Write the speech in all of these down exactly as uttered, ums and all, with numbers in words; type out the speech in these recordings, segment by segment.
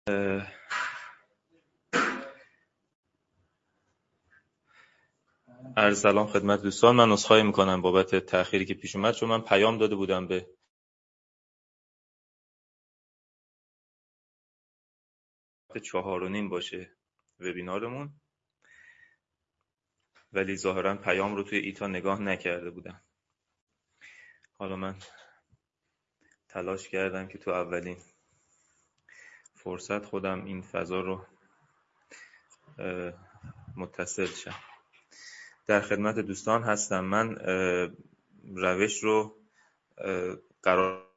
عرض سلام خدمت دوستان. من عذرخواهی میکنم بابت تأخیری که پیش اومد، چون من پیام داده بودم به چهار و نیم باشه وبینارمون، ولی ظاهرا پیام رو توی ایتا نگاه نکرده بودم. حالا من تلاش کردم که تو اولین فرصت خودم این فضا رو متصل شم. در خدمت دوستان هستم. من روش رو قرار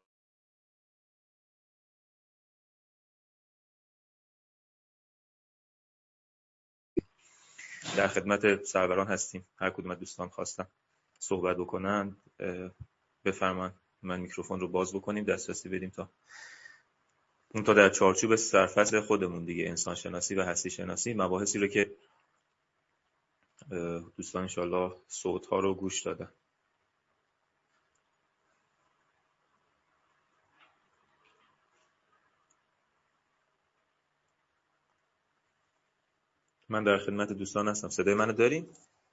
در خدمت سروران هستیم. هر کدوم از دوستان خواستن صحبت بکنن بفرمایید، من میکروفون رو باز بکنیم، دسترسی بدیم تا اون تا در چارچوب سرفصل خودمون دیگه، انسان شناسی و هستی شناسی، مباحثی رو که دوستان انشالله صوت ها رو گوش دادن. من در خدمت دوستان هستم. صدای منو دارین؟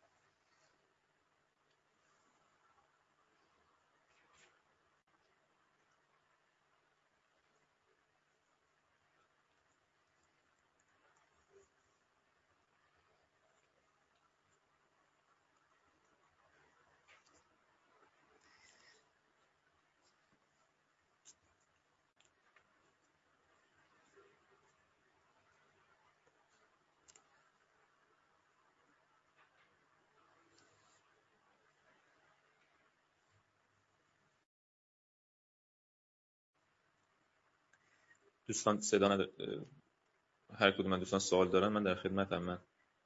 دوستان صدا ندار... هر کدوم من دوستان سوال دارن من در خدمتم. من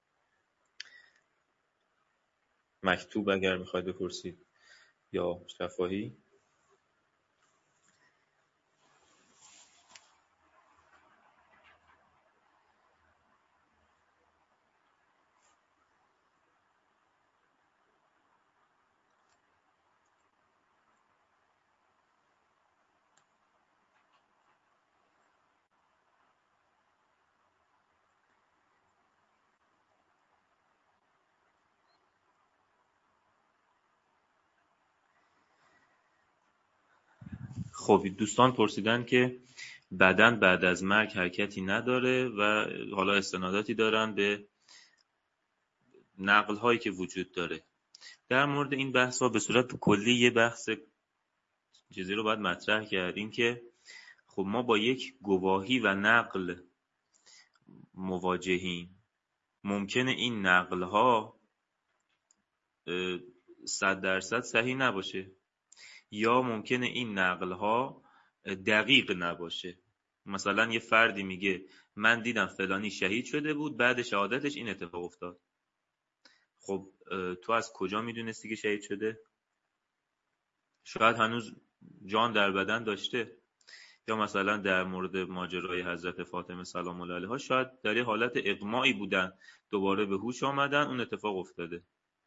مکتوب اگر میخواید بپرسید یا شفاهی. خب دوستان پرسیدن که بدن بعد از مرگ حرکتی نداره و حالا استناداتی دارن به نقل هایی که وجود داره. در مورد این بحث ها به صورت کلی یه بحث چیزی رو باید مطرح کرد، این که خب ما با یک گواهی و نقل مواجهیم. ممکنه این نقل ها صد درصد صحیح نباشه یا ممکنه این نقل ها دقیق نباشه. مثلا یه فردی میگه من دیدم فلانی شهید شده بود، بعد شهادتش این اتفاق افتاد. خب تو از کجا میدونستی که شهید شده؟ شاید هنوز جان در بدن داشته. یا مثلا در مورد ماجرای حضرت فاطمه سلام الله علیها، شاید در یه حالت اغمایی بودن، دوباره به هوش آمدن، اون اتفاق افتاده.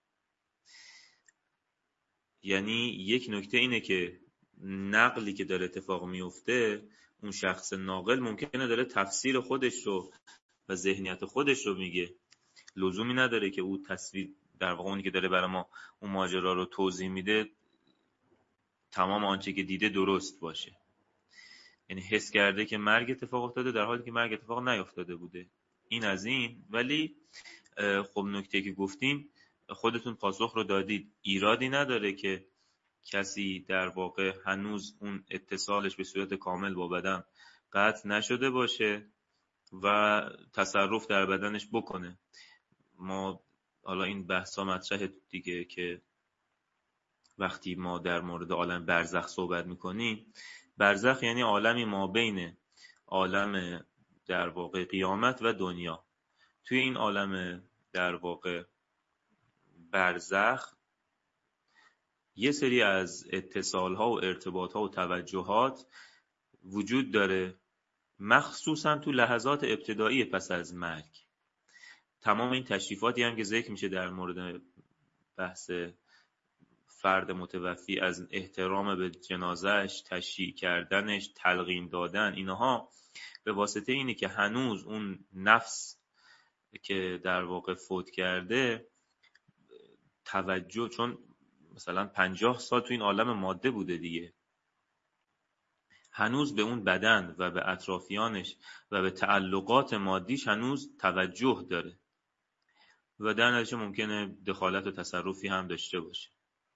یعنی یک نکته اینه که نقلی که داره اتفاق میفته، اون شخص ناقل ممکنه داره تفسیر خودش رو و ذهنیت خودش رو میگه، لزومی نداره که اون تصویر در واقع اونی که داره برای ما اون ماجرا رو توضیح میده تمام آنچه که دیده درست باشه. یعنی حس کرده که مرگ اتفاق افتاده در حالی که مرگ اتفاق نیفتاده بوده. این از این. ولی خب نکته که گفتیم خودتون پاسخ رو دادید، ایرادی نداره که کسی در واقع هنوز اون اتصالش به صورت کامل با بدن قطع نشده باشه و تصرف در بدنش بکنه. ما حالا این بحثا مطرح دیگه که وقتی ما در مورد عالم برزخ صحبت میکنیم، برزخ یعنی عالمی ما بین عالم در واقع قیامت و دنیا. توی این عالم در واقع برزخ یه سری از اتصال‌ها و ارتباط‌ها و توجهات وجود داره، مخصوصا تو لحظات ابتدایی پس از مرگ. تمام این تشریفاتی هم که ذکر میشه در مورد بحث فرد متوفی، از احترام به جنازهش، تشییع کردنش، تلقین دادن، اینها به واسطه اینه که هنوز اون نفس که در واقع فوت کرده توجه، چون مثلا پنجاه سال تو این عالم ماده بوده دیگه، هنوز به اون بدن و به اطرافیانش و به تعلقات مادیش هنوز توجه داره و در نتیجه ممکنه دخالت و تصرفی هم داشته باشه.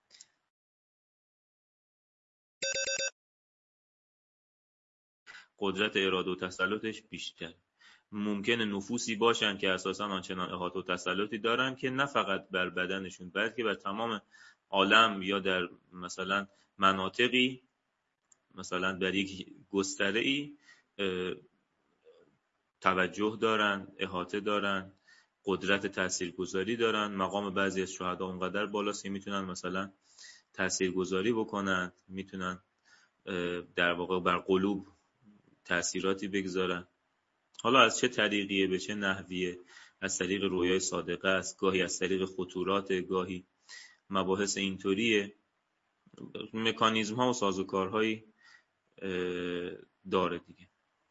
قدرت اراده و تسلطش بیشتر. ممکنه نفوسی باشن که اساساً آنچنان احاطه و تسلطی دارن که نه فقط بر بدنشون بلکه بر تمام عالم یا در مثلا مناطقی، مثلا در یک گستره‌ای توجه دارن، احاطه دارن، قدرت تاثیرگذاری دارن. مقام بعضی از شهدا اونقدر بالاست که میتونن مثلا تاثیرگذاری بکنن، میتونن در واقع بر قلوب تأثیراتی بگذارن. حالا از چه طریقیه، به چه نحویه، از طریق رویای صادقه است، گاهی از طریق خطورات، گاهی مباحث اینطوریه، مکانیزم ها و سازوکارهایی داره دیگه.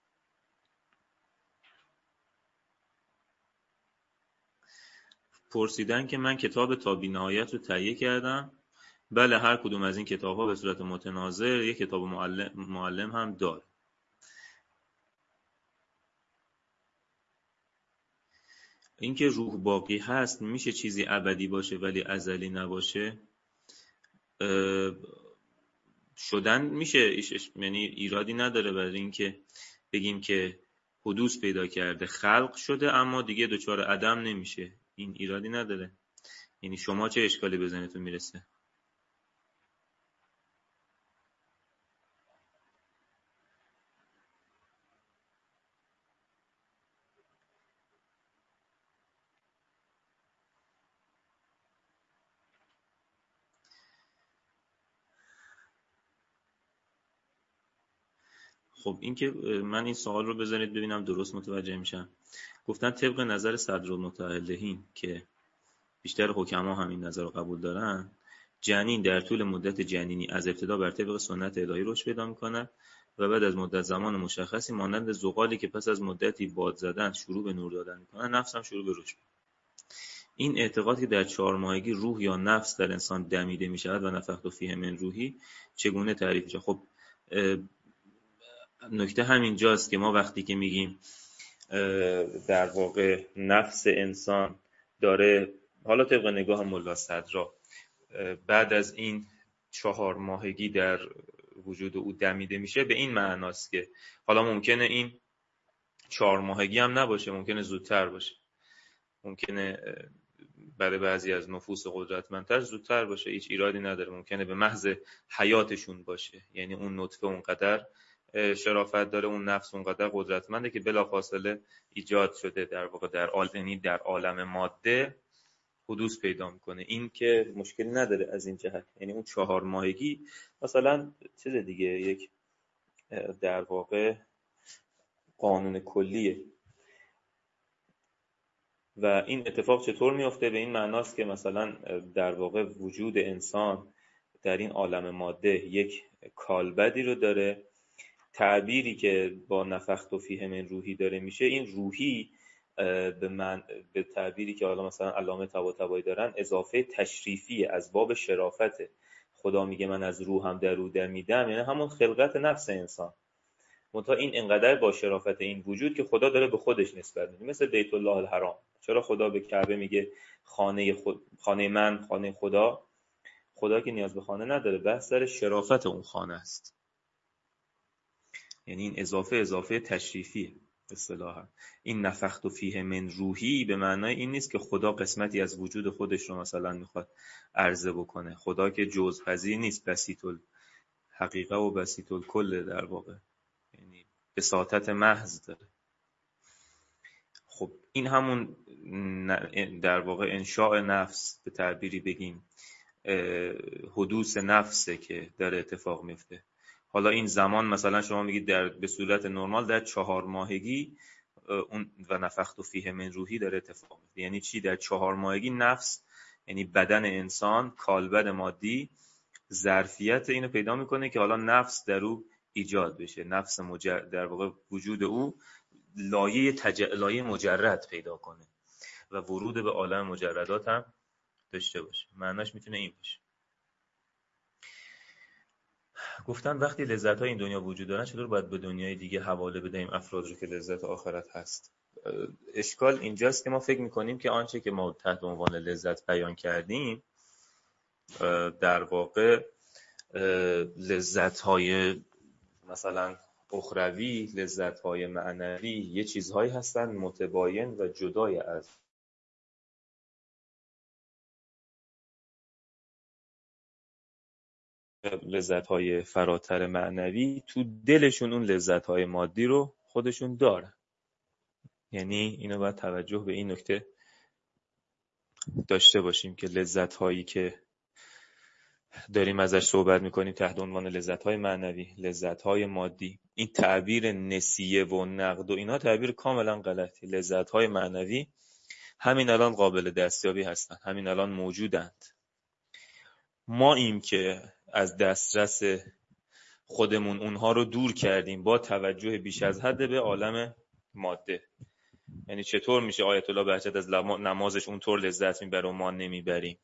پرسیدن که من کتاب تا بی‌نهایت رو تهیه کردم. بله، هر کدوم از این کتاب ها به صورت متناظر یک کتاب معلم, معلم هم داره. اینکه روح باقی هست، میشه چیزی ابدی باشه ولی ازلی نباشه؟ شدن میشه، یعنی ایرادی نداره برای اینکه بگیم که حدوث پیدا کرده، خلق شده اما دیگه دچار عدم نمیشه، این ایرادی نداره. یعنی شما چه اشکالی به ذهنتون میرسه؟ خب این که من این سوال رو بذارید ببینم درست متوجه میشم. گفتن طبق نظر صدرالمتعلهین که بیشتر حکما هم این نظر رو قبول دارن، جنین در طول مدت جنینی از ابتدا بر طبق سنت الهی رشد پیدا میکنه و بعد از مدت زمان مشخصی مانند زغالی که پس از مدتی باد زدن شروع به نور دادن میکنه، نفس هم شروع به رشد. این اعتقاد که در چهار ماهگی روح یا نفس در انسان دمیده میشود و نفخت فیه من روحی چگونه تعریف میشه؟ خب نکته همین جاست که ما وقتی که میگیم در واقع نفس انسان داره، حالا طبق نگاه ملا صدرا، بعد از این چهار ماهگی در وجود او دمیده میشه، به این معناست که حالا ممکنه این چهار ماهگی هم نباشه، ممکنه زودتر باشه، ممکنه برای بعضی از نفوس قدرتمندتر زودتر باشه، هیچ ایرادی نداره. ممکنه به محض حیاتشون باشه، یعنی اون نطفه اونقدر شرافت داره، اون نفس اونقدر قدرتمنده که بلافاصله ایجاد شده در واقع در عالمی در عالم ماده حدوث پیدا میکنه. این که مشکلی نداره از این جهت. یعنی اون چهار ماهگی مثلا چیز دیگه، یک در واقع قانون کلیه. و این اتفاق چطور میفته؟ به این معناست که مثلا در واقع وجود انسان در این عالم ماده یک کالبدی رو داره. تعبیری که با نفخت فیه من روحی داره میشه، این روحی به من به تعبیری که حالا مثلا علامه طباطبایی دارن اضافه تشریفی از باب شرافت. خدا میگه من از روحم در رو دمیدم، یعنی همون خلقت نفس انسان. منتها این انقدر با شرافت این وجود که خدا داره به خودش نسبت میده، مثل بیت الله الحرام. چرا خدا به کعبه میگه خانه خود، خانه من، خانه خدا؟ خدا که نیاز به خانه نداره، بحث سر شرافت اون خانه است. یعنی این اضافه اضافه تشریفیه اصطلاحا. این نفخت فیه من روحی به معنای این نیست که خدا قسمتی از وجود خودش رو مثلا میخواد عرضه بکنه. خدا که جزءپذیر نیست، بسیط الحقیقه و بسیط الکل در واقع، یعنی بساطت محض داره. خب این همون در واقع انشاء نفس، به تعبیری بگیم حدوث نفسه که در اتفاق میفته. حالا این زمان مثلا شما میگید در به صورت نرمال در چهار ماهگی اون و نفخت فیه من روحی داره اتفاق میفته. یعنی چی؟ در چهار ماهگی نفس، یعنی بدن انسان، کالبد مادی، ظرفیت اینو پیدا میکنه که حالا نفس در او ایجاد بشه، نفس مجرد در واقع وجود او لایه تج... لایه مجرد پیدا کنه و ورود به عالم مجردات هم داشته باشه. معناش میتونه این باشه. گفتن وقتی لذت های این دنیا وجود دارن چطور باید به دنیای دیگه حواله بدهیم افراد رو که لذت آخرت هست؟ اشکال اینجاست که ما فکر میکنیم که آنچه که ما تحت عنوان لذت بیان کردیم در واقع لذت های مثلا اخروی، لذت های معنوی یه چیزهایی هستن متباین و جدای از لذت‌های فراتر معنوی. تو دلشون اون لذت‌های مادی رو خودشون دارن. یعنی اینو باید توجه به این نکته داشته باشیم که لذت‌هایی که داریم ازش صحبت می‌کنیم تحت عنوان لذت‌های معنوی، لذت‌های مادی، این تعبیر نسیه و نقد و اینا تعبیر کاملا غلطی. لذت‌های معنوی همین الان قابل دستیابی هستن، همین الان موجودند. ما این که از دسترس خودمون اونها رو دور کردیم با توجه بیش از حد به عالم ماده. یعنی چطور میشه آیت الله بهجت از نمازش اونطور لذت میبره و ما نمیبریم؟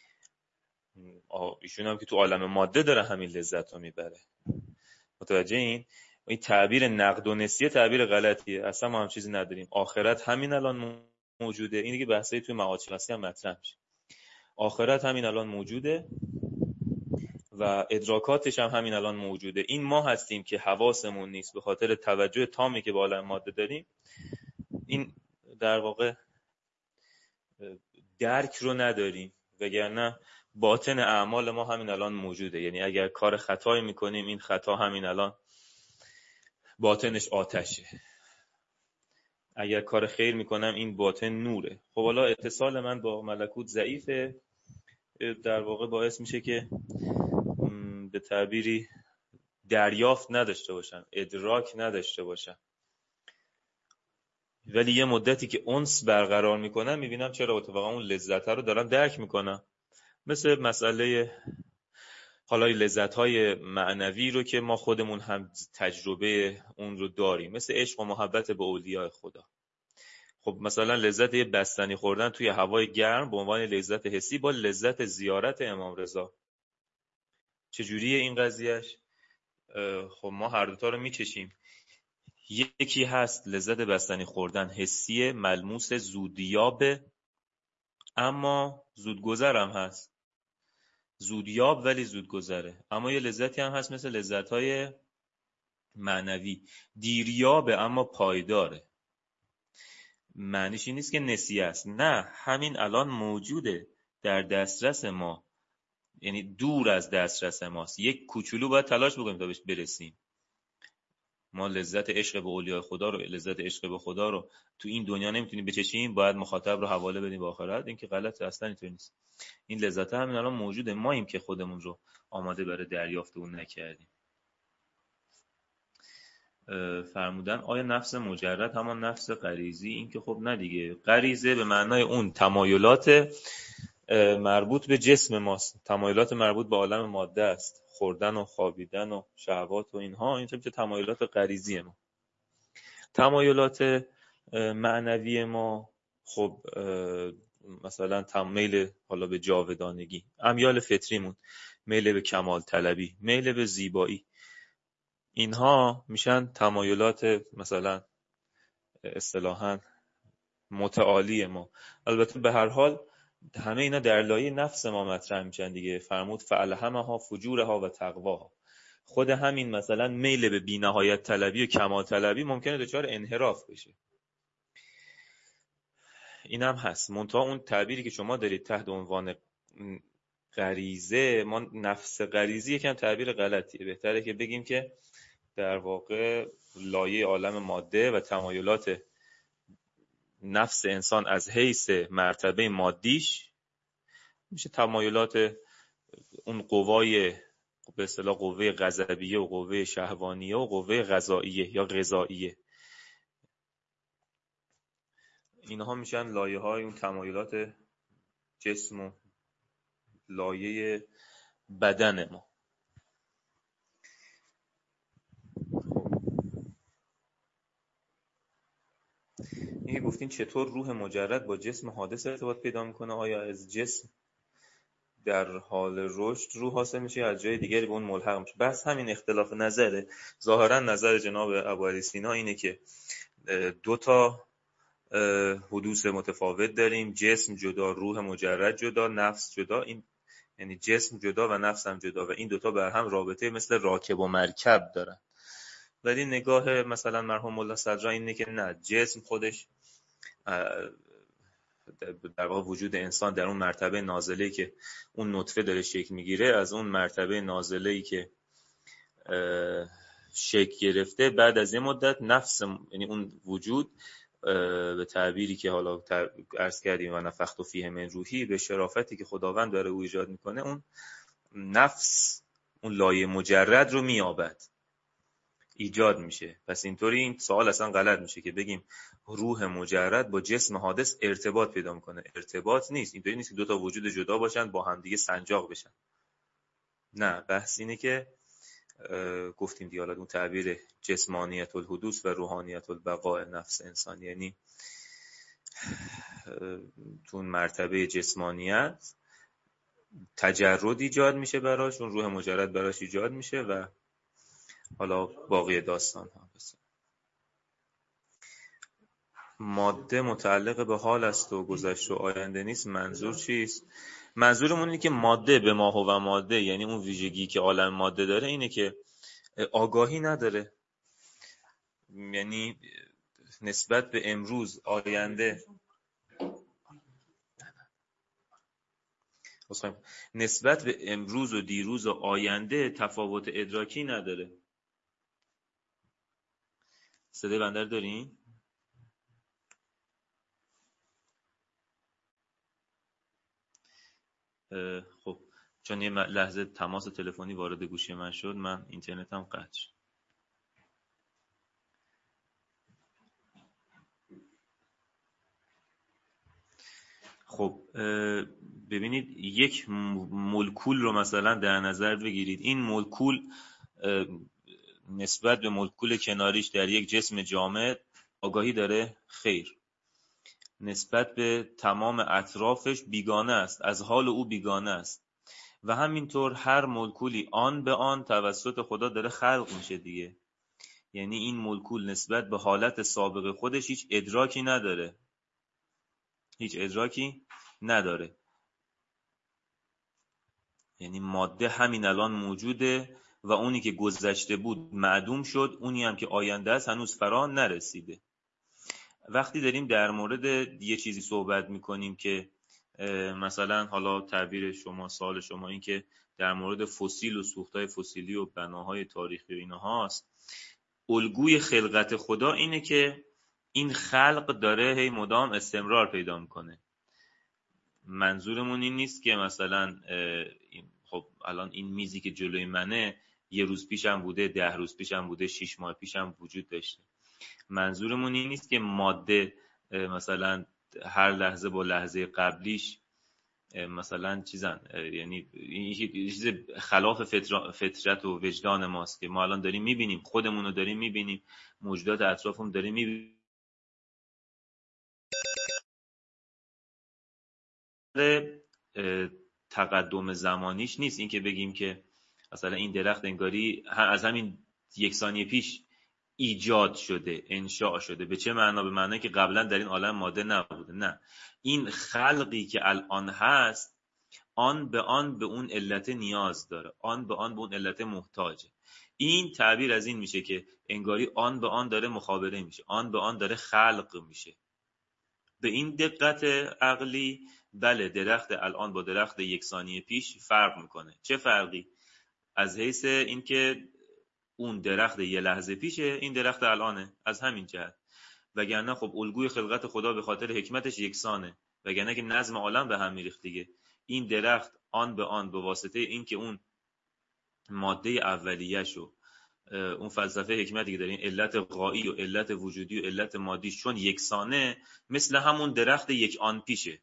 ایشون هم که تو عالم ماده داره همین لذت رو میبره. متوجه این؟ این تعبیر نقد و نسیه تعبیر غلطیه. اصلا ما هم چیزی نداریم. آخرت همین الان موجوده. این دیگه بحثی توی معاد شناسی هم مطرح میشه. آخرت همین الان موجوده و ادراکاتش هم همین الان موجوده. این ما هستیم که حواسمون نیست به خاطر توجه تامی که به عالم ماده داریم. این در واقع درک رو نداریم، وگرنه باطن اعمال ما همین الان موجوده. یعنی اگر کار خطایی میکنیم این خطا همین الان باطنش آتشه. اگر کار خیر میکنم این باطن نوره. خب حالا اتصال من با ملکوت ضعیفه، در واقع باعث میشه که به تعبیری دریافت نداشته باشم، ادراک نداشته باشم. ولی یه مدتی که انس برقرار میکنم میبینم چرا اتفاقا اون لذت رو دارم درک میکنم. مثل مسئله حالا لذت‌های معنوی رو که ما خودمون هم تجربه اون رو داریم، مثل عشق و محبت به اولیاء خدا. خب مثلا لذت یه بستنی خوردن توی هوای گرم به عنوان لذت حسی با لذت زیارت امام رضا، چجوریه این قضیهش؟ خب ما هر دوتا رو میچشیم. یکی هست لذت بستنی خوردن حسی ملموس زودیابه، اما زودگذر هم هست. زودیاب ولی زودگذره. اما یه لذتی هم هست مثل لذت‌های معنوی، دیریابه اما پایداره. معنیش این نیست که نسیه است، نه، همین الان موجوده در دسترس ما، یعنی دور از دسترس ماست. یک کوچولو باید تلاش بکنیم تا بهش برسیم. ما لذت عشق به اولیاء خدا رو، لذت عشق به خدا رو تو این دنیا نمیتونیم بچشیم، باید مخاطب رو حواله بدیم به آخرت. این که غلطه، اصلا اینطور نیست. این لذت همین الان موجوده، ما ایم که خودمون رو آماده برای دریافت اون نکردیم. فرمودن آیا نفس مجرد همان نفس غریزی؟ این که خب نه دیگه. غریزه به معنای اون تمایلات مربوط به جسم ماست، تمایلات مربوط به عالم ماده است، خوردن و خوابیدن و شهوات و اینها. این چه تمایلات غریزی ما. تمایلات معنوی ما خب مثلا تمیل حالا به جاودانگی، امیال فطریمون، میل به کمال طلبی، میل به زیبایی، اینها میشن تمایلات مثلا اصطلاحاً متعالی ما. البته به هر حال همه اینا در لایه نفس ما مطرح میشن دیگه. فرمود فالهمها فجورها و تقواها. خود همین مثلا میل به بی‌نهایت طلبی و کمال طلبی ممکنه دچار انحراف بشه. اینم هست. منتها اون تعبیری که شما دارید تحت عنوان غریزه، ما نفس غریزی یکم تعبیر غلطیه. بهتره که بگیم که در واقع لایه عالم ماده و تمایلات نفس انسان از حیث مرتبه مادیش میشه تمایلات اون قوای به اصطلاح قوه غضبیه و قوه شهوانیه و قوه غذاییه یا غذاییه. اینها میشن لایه های اون تمایلات جسم و لایه بدن ما. اینکه گفتین چطور روح مجرد با جسم حادث ارتباط پیدا میکنه، آیا از جسم در حال رشد روح حاصل میشه از جای دیگری به اون ملحق میشه؟ بس همین اختلاف نظره. ظاهرا نظر جناب ابوعلی سینا اینه که دو تا حدوث متفاوت داریم، جسم جدا، روح مجرد جدا، نفس جدا. این یعنی جسم جدا و نفس هم جدا و این دوتا بر هم رابطه مثل راکب و مرکب دارن. ولی نگاه مثلا مرحوم ملا صدرا اینه که نه، جسم خودش در واقع وجود انسان در اون مرتبه نازله‌ای که اون نطفه داره شکل میگیره، از اون مرتبه نازله‌ای که شکل گرفته، بعد از یه مدت نفس، یعنی اون وجود به تعبیری که حالا عرض کردیم و نفخت فیه من روحی، به شرافتی که خداوند داره او ایجاد میکنه، اون نفس اون لایه مجرد رو میابد، ایجاد میشه. پس اینطوری این سوال اصلا غلط میشه که بگیم روح مجرد با جسم حادث ارتباط پیدا میکنه. ارتباط نیست، اینطوری نیست که دو تا وجود جدا باشن با هم دیگه سنجاق بشن. نه، بحث اینه که گفتیم دیگه، اون تعبیر جسمانیت الحدوث و روحانیت البقاء نفس انسان، یعنی تو مرتبه جسمانیت تجرد ایجاد میشه براش، اون روح مجرد براش ایجاد میشه و حالا باقی داستان ها. ماده متعلق به حال است و گذشته و آینده نیست. منظور چیست؟ منظورمون اینه که ماده به ما هو ماده، یعنی اون ویژگی که عالم ماده داره اینه که آگاهی نداره، یعنی نسبت به امروز، آینده، نسبت به امروز و دیروز و آینده تفاوت ادراکی نداره. صدای بنده رو دارین؟ خب چون یه لحظه تماس تلفنی وارد گوشی من شد، من اینترنتم قطع شد. خب ببینید، یک مولکول رو مثلا در نظر بگیرید. این مولکول نسبت به مولکول کناریش در یک جسم جامد آگاهی داره؟ خیر. نسبت به تمام اطرافش بیگانه است، از حال او بیگانه است. و همینطور هر مولکولی آن به آن توسط خدا داره خلق میشه دیگه. یعنی این مولکول نسبت به حالت سابق خودش هیچ ادراکی نداره، هیچ ادراکی نداره. یعنی ماده همین الان موجوده و اونی که گذشته بود معدوم شد، اونی هم که آینده است هنوز فرا نرسیده. وقتی داریم در مورد یه چیزی صحبت میکنیم که مثلا حالا تعبیر شما، سوال شما این که در مورد فسیل و سوختای فسیلی و بناهای تاریخی و اینها هست، الگوی خلقت خدا اینه که این خلق داره هی مدام استمرار پیدا میکنه. منظورمون این نیست که مثلا خب الان این میزی که جلوی منه یه روز پیشم بوده، ده روز پیشم بوده، شش ماه پیشم وجود داشته. منظورمون این نیست که ماده مثلا هر لحظه با لحظه قبلیش مثلا چیزن، یعنی این چیز خلاف فطرت و وجدان ماست که ما الان داریم میبینیم، خودمون رو داریم میبینیم، موجودات اطرافمون داریم میبینیم. تقدم زمانیش نیست این که بگیم که مثلا این درخت انگاری از همین یک ثانیه پیش ایجاد شده، انشاء شده. به چه معنا؟ به معنی که قبلا در این عالم ماده نبوده. نه، این خلقی که الان هست آن به آن به اون علت نیاز داره، آن به آن به اون علت محتاجه. این تعبیر از این میشه که انگاری آن به آن داره مخابره میشه، آن به آن داره خلق میشه. به این دقت عقلی بله، درخت الان با درخت یک ثانیه پیش فرق میکنه. چه فرقی؟ از حیث این که اون درخت یه لحظه پیشه، این درخت الانه، از همین جهت. وگرنه خب الگوی خلقت خدا به خاطر حکمتش یکسانه، وگرنه که نظم عالم به هم میریخت دیگه. این درخت آن به آن به واسطه این که اون ماده اولیه‌شو، اون فلسفه حکمتی که دارین، علت غایی و علت وجودی و علت مادی چون یکسانه، مثل همون درخت یک آن پیشه.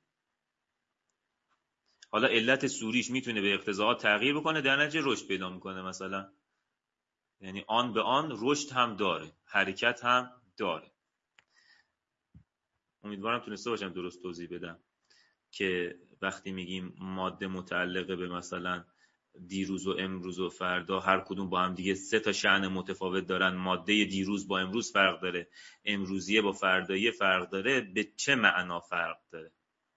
حالا علت سوریش میتونه به اقتضاءات تغییر بکنه، در نتیجه رشد پیدا میکنه مثلا. یعنی آن به آن رشد هم داره، حرکت هم داره. امیدوارم تونسته باشم درست توضیح بدم که وقتی میگیم ماده متعلقه به مثلا دیروز و امروز و فردا، هر کدوم با هم دیگه سه تا شأن متفاوت دارن، ماده دیروز با امروز فرق داره، امروزیه با فرداییه فرق داره، به چه معنا فرق داره؟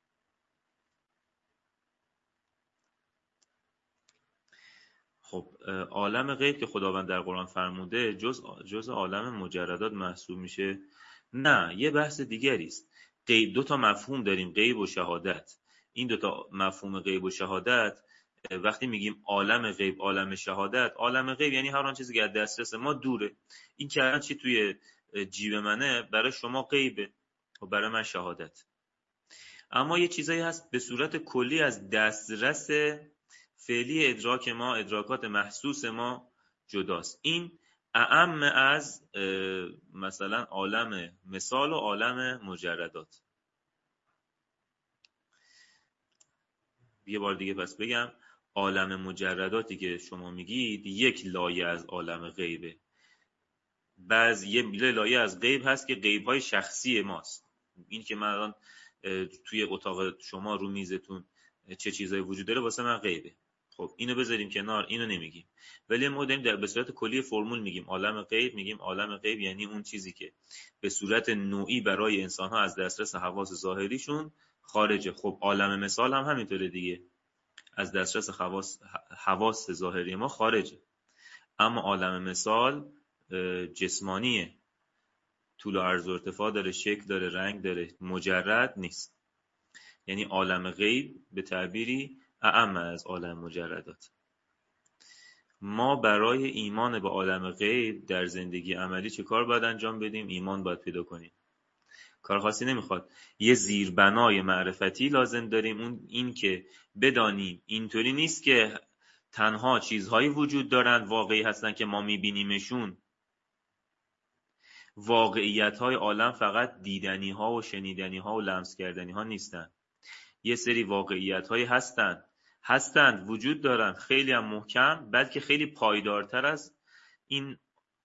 خب عالم غیب که خداوند در قرآن فرموده جز جز عالم مجردات محسوب میشه؟ نه، یه بحث دیگری است. غیب دو تا مفهوم داریم، غیب و شهادت. این دو تا مفهوم غیب و شهادت، وقتی میگیم عالم غیب عالم شهادت، عالم غیب یعنی هر آن چیزی که از دسترس ما دوره. این که الان چی توی جیب منه برای شما غیبه و برای من شهادت. اما یه چیزایی هست به صورت کلی از دسترس فعلی ادراک ما، ادراکات محسوس ما جداست. این اعم از مثلا عالم مثال و عالم مجردات. یه بار دیگه پس بگم، عالم مجرداتی که شما میگید یک لایه از عالم غیبه. بعض یه لایه از غیب هست که غیب‌های شخصی ماست. این که من الان توی اتاق شما رو میزتون چه چیزایی وجود داره واسه من غیبه. خب اینو بذاریم کنار، اینو نمیگیم. ولی ما داریم در به صورت کلی فرمول میگیم عالم غیب. میگیم عالم غیب یعنی اون چیزی که به صورت نوعی برای انسان‌ها از دسترس حواس ظاهریشون خارجه. خب عالم مثال هم همینطوره دیگه، از دسترس حواس حواس ظاهری ما خارجه. اما عالم مثال جسمانیه، طول و عرض و ارتفاع داره، شکل داره، رنگ داره، مجرد نیست. یعنی عالم غیب به تعبیری اعم از عالم مجردات. ما برای ایمان به عالم غیب در زندگی عملی چه کار باید انجام بدیم؟ ایمان باید پیدا کنیم. کار خاصی نمیخواد. یه زیربنای معرفتی لازم داریم، اون این که بدانیم اینطوری نیست که تنها چیزهایی وجود دارند واقعی هستن که ما میبینیمشون. واقعیت‌های عالم فقط دیدنی‌ها و شنیدنی‌ها و لمس کردنی‌ها نیستن. یه سری واقعیت‌هایی هستن هستند وجود دارن، خیلی هم محکم، بلکه خیلی پایدارتر از این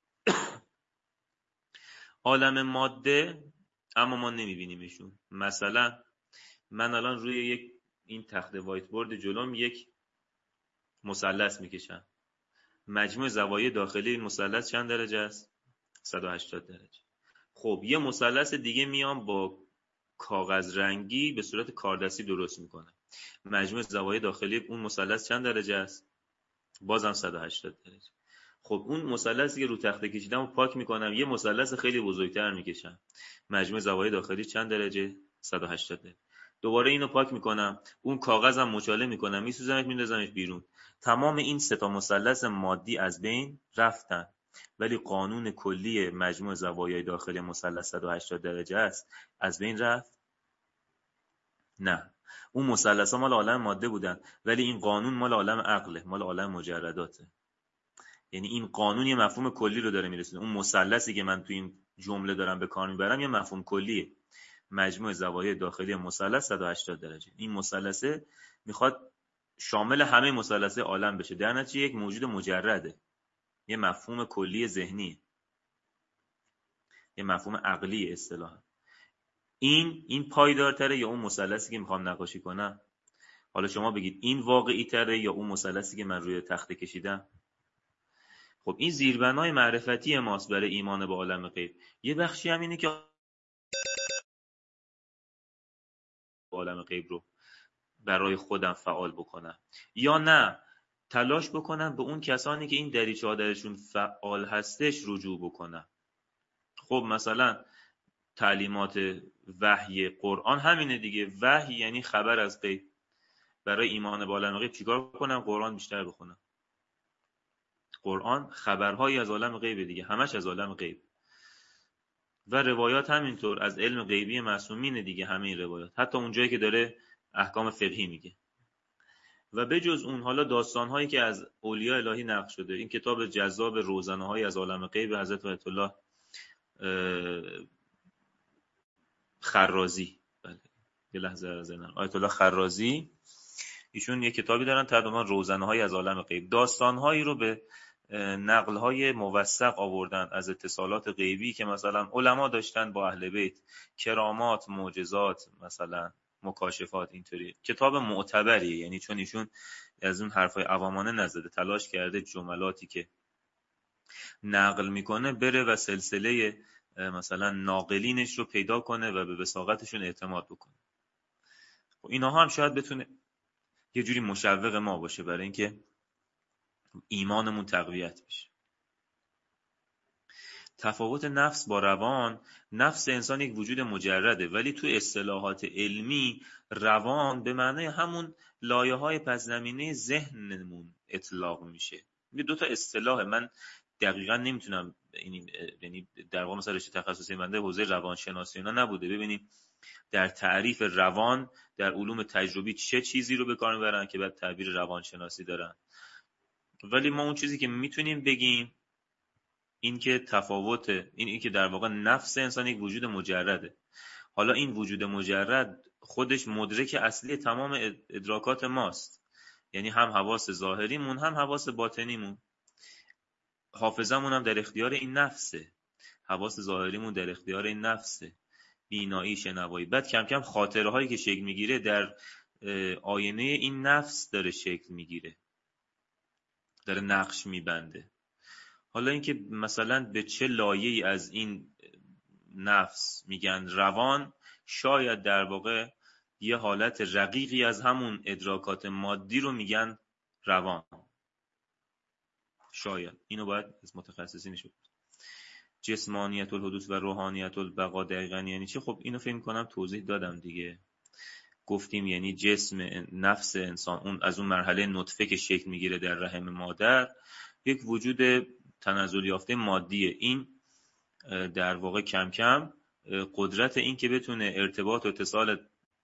عالم ماده، اما ما نمیبینیمشون. مثلا من الان روی یک این تخت وایت بورد جلوم یک مثلث میکشم. مجموع زوایای داخلی این مثلث چند درجه است؟ صد و هشتاد درجه. خب یه مثلث دیگه میام با کاغذ رنگی به صورت کاردستی درست میکنم. مجموع زوایای داخلی اون مثلث چند درجه است؟ بازم صد و هشتاد درجه. خب اون مثلثی که رو تخته کشیدم رو پاک میکنم، یه مثلث خیلی بزرگتر میکشم. مجموع زوایای داخلی چند درجه؟ صد و هشتاد درجه. دوباره اینو پاک میکنم، اون کاغذم مچاله میکنم، میسوزمش، میندازمش بیرون. تمام این سه تا مثلث مادی از بین رفتن، ولی قانون کلی مجموع زوایای داخلی مثلث صد و هشتاد درجه است. از بین رفت؟ نه. اون مثلث‌ها مال عالم ماده بودن، ولی این قانون مال عالم عقله، مال عالم مجرداته. یعنی این قانون یه مفهوم کلی رو داره میرسونه. اون مثلثی که من تو این جمله دارم به کار میبرم یه مفهوم کلیه. مجموع زوایای داخلی مثلث صد و هشتاد درجه. این مثلثه میخواد شامل همه مثلثه عالم بشه، در نتیجه یک موجود مجرده، یه مفهوم کلی ذهنی، یه مفهوم عقلی اصطلاحاً. این این پایدارتره یا اون مثلثی که میخوام نقاشی کنم؟ حالا شما بگید این واقعی تره یا اون مثلثی که من روی تخته کشیدم؟ خب این زیربنای معرفتی ماست برای ایمان به عالم غیب. یه بخشی هم اینه که عالم غیب رو برای خودم فعال بکنم، یا نه تلاش بکنم به اون کسانی که این دریچه ها درشون فعال هستش رجوع بکنم. خب مثلا تعلیمات وحی قرآن همینه دیگه. وحی یعنی خبر از غیب. برای ایمان به عالم غیب چیکار کنم؟ قرآن بیشتر بخونم. قرآن خبرهایی از عالم غیب دیگه، همش از عالم غیب. و روایات همینطور از علم غیبی معصومین دیگه، همه این روایات، حتی اونجایی که داره احکام فقهی میگه. و بجز اون حالا داستانهایی که از اولیاء الهی نقل شده. این کتاب جذاب روزنه‌های از عالم غیب حضرت آیت الله خرازی، بله یه لحظه از اینم آیت الله خرازی، ایشون یه کتابی دارن تحت عنوان روزنه‌های از عالم غیب. داستانهایی رو به نقل های موثق آوردن از اتصالات غیبی که مثلا علما داشتن با اهل بیت، کرامات، معجزات، مثلا مکاشفات. اینطوری کتاب معتبریه، یعنی چون ایشون از اون حرفای عوامانه نزده، تلاش کرده جملاتی که نقل میکنه بره و سلسله مثلا ناقلینش رو پیدا کنه و به وثاقتشون اعتماد بکنه. اینها هم شاید بتونه یه جوری مشوق ما باشه برای اینکه ایمانمون تقویت بشه. تفاوت نفس با روان، نفس انسان یک وجود مجرده، ولی تو اصطلاحات علمی روان به معنای همون لایه‌های پس زمینه ذهنمون اطلاق میشه. یه دو تا اصطلاح، من دقیقاً نمیتونم، یعنی در واقع مثلا رشته تخصصی من در حوزه روانشناسی اینا نبوده. ببینیم در تعریف روان در علوم تجربی چه چیزی رو به کار میبرن که بعد تعبیر روانشناسی دارن، ولی ما اون چیزی که میتونیم بگیم این که تفاوت این این که در واقع نفس انسان یک وجود مجرده. حالا این وجود مجرد خودش مدرک اصلی تمام ادراکات ماست، یعنی هم حواس ظاهریمون هم حواس باطنیمون. حافظمون هم در اختیار این نفسه، حواس ظاهریمون در اختیار این نفسه، بینایی، شنوایی. بعد کم کم خاطره هایی که شکل میگیره در آینه این نفس داره شکل میگیره، داره نقش میبنده. حالا اینکه مثلا به چه لایه‌ای از این نفس میگن روان، شاید در واقع یه حالت رقیقی از همون ادراکات مادی رو میگن روان. شاید اینو باید از متخصصین شد. جسمانیت الحدوث و روحانیت البقا دقیقاً یعنی چه؟ خب اینو فکر کنم توضیح دادم دیگه. گفتیم یعنی جسم نفس انسان اون از اون مرحله نطفه که شکل میگیره در رحم مادر یک وجود تنزل یافته مادیه. این در واقع کم کم قدرت این که بتونه ارتباط و اتصال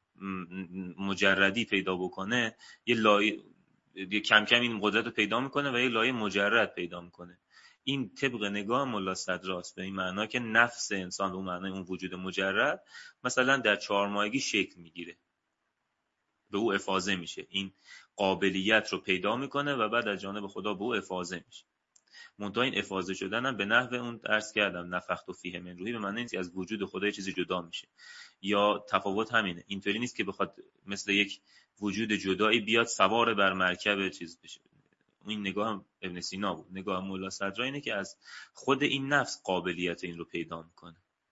مجردی پیدا بکنه، یه لایه یه کم کم این قدرت رو پیدا میکنه و یه لایه مجرد پیدا میکنه. این طبق نگاه ملا صدراست، به این معنا که نفس انسان به اون معنای اون وجود مجرد مثلا در چهار ماهگی شکل میگیره، به او افاضه میشه، این قابلیت رو پیدا میکنه و بعد از جانب خدا به او افاضه میشه. منتها این افاضه شدن هم به نحو اون عرض کردم نفخت فیه من روحی، به معنی اینکه از وجود خدا چیزی جدا میشه. یا تفاوت همینه، اینطوری نیست که بخواد مثل یک وجود جدایی بیاد سوار بر مرکب چیز بشه. این نگاه هم ابن سینا بود. نگاه مولا صدرا اینه که از خود این نفس قابلیت این رو پیدا میکنه.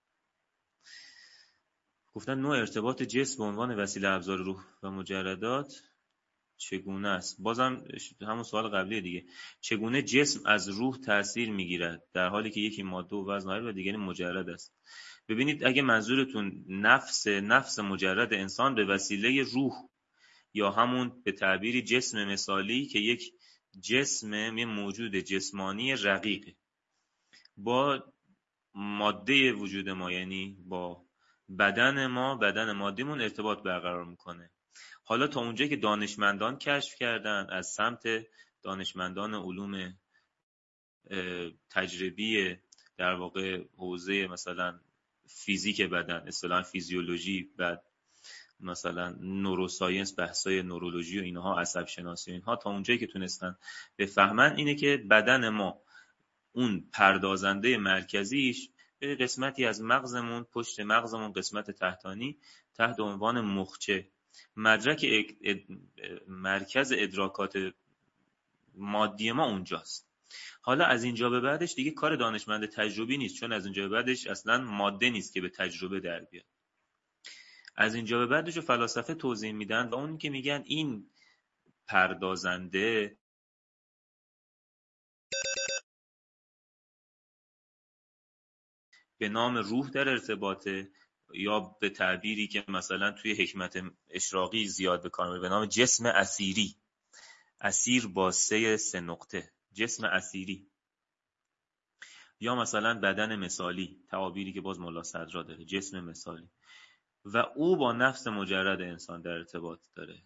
گفتن نوع ارتباط جسم به عنوان وسیله ابزار روح و مجردات چگونه است؟ بازم همون سوال قبلی دیگه، چگونه جسم از روح تأثیر میگیرد در حالی که یکی ماده و وزن و دیگری مجرد است؟ ببینید اگه منظورتون نفس نفس مجرد انسان به وسیله روح یا همون به تعبیری جسم مثالی که یک جسم، یه موجود جسمانی رقیقه با ماده وجود ما، یعنی با بدن ما، بدن مادیمون ارتباط برقرار میکنه. حالا تا اونجایی که دانشمندان کشف کردن از سمت دانشمندان علوم تجربی در واقع حوزه مثلا فیزیک بدن، اصطلاحاً فیزیولوژی، بعد مثلا نوروساینس، بحثای نورولوژی و اینها، عصب شناسی و اینها، تا اونجایی که تونستن بفهمن اینه که بدن ما اون پردازنده مرکزیش به قسمتی از مغزمون، پشت مغزمون، قسمت تحتانی تحت عنوان مخچه، مدرک اد... مرکز ادراکات مادی ما اونجاست. حالا از اینجا به بعدش دیگه کار دانشمند تجربی نیست، چون از اینجا به بعدش اصلا ماده نیست که به تجربه در بیاد. از اینجا به بعدش رو فلاسفه توضیح میدن و اون که میگن این پردازنده به نام روح در ارتباطه، یا به تعبیری که مثلا توی حکمت اشراقی زیاد به کار میبره به نام جسم اثیری، اثیر با سه سه نقطه، جسم اثیری. یا مثلا بدن مثالی، تعابیری که باز ملا صدرا داره، جسم مثالی، و او با نفس مجرد انسان در ارتباط داره.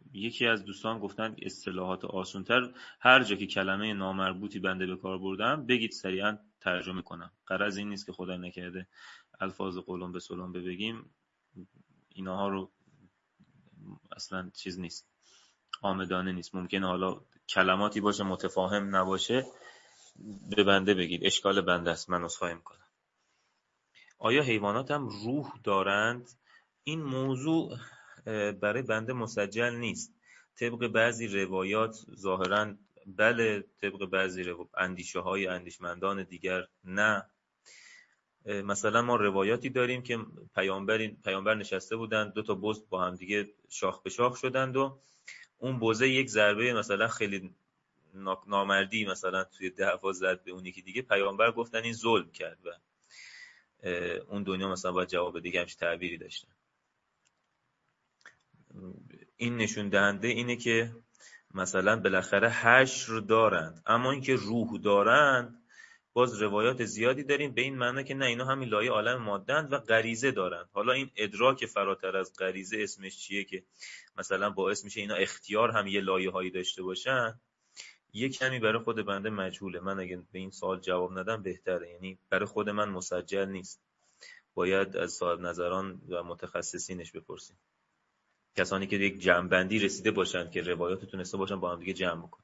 یکی از دوستان گفتن اصطلاحات آسان‌تر هر جا که کلمه نامربوطی بنده به کار بردم بگید سریعا ترجمه کنم. غرض این نیست که خدای نکرده الفاظ قولون به سلام بگیم، اینها رو اصلا چیز نیست، آمدانه نیست. ممکنه حالا کلماتی باشه متفاهم نباشه، به بنده بگید، اشکال بنده است، من عذرخواهی میکنم. آیا حیوانات هم روح دارند؟ این موضوع برای بنده مسجل نیست. طبق بعضی روایات ظاهراً بله، طبق بعضی رو... اندیشه های اندیشمندان دیگر نه. مثلا ما روایاتی داریم که پیامبر پیامبر نشسته بودند، دو تا بز با هم دیگه شاخ به شاخ شدند و اون بزه یک ضربه مثلا خیلی نامردی مثلا توی دعوا زد به اون یکی دیگه، پیامبر گفتن این ظلم کرد و اون دنیا مثلا باید جواب دیگه همچین تعبیری داشتن. این نشون دهنده اینه که مثلا بالاخره حشر دارند، اما اینکه روح دارند باز روایات زیادی داریم به این معنی که نه، اینا همین لایه عالم ماده‌اند و غریزه دارند. حالا این ادراک فراتر از غریزه اسمش چیه که مثلا باعث میشه اینا اختیار هم یه لایه هایی داشته باشن، یه کمی برای خود بنده مجهوله. من اگه به این سوال جواب ندم بهتره، یعنی برای خود من مسجل نیست، باید از صاحب نظران و متخصصینش بپرسیم، کسانی که یک جمع‌بندی رسیده باشند که روایات تونسته باشن با هم دیگه جمع بکنن.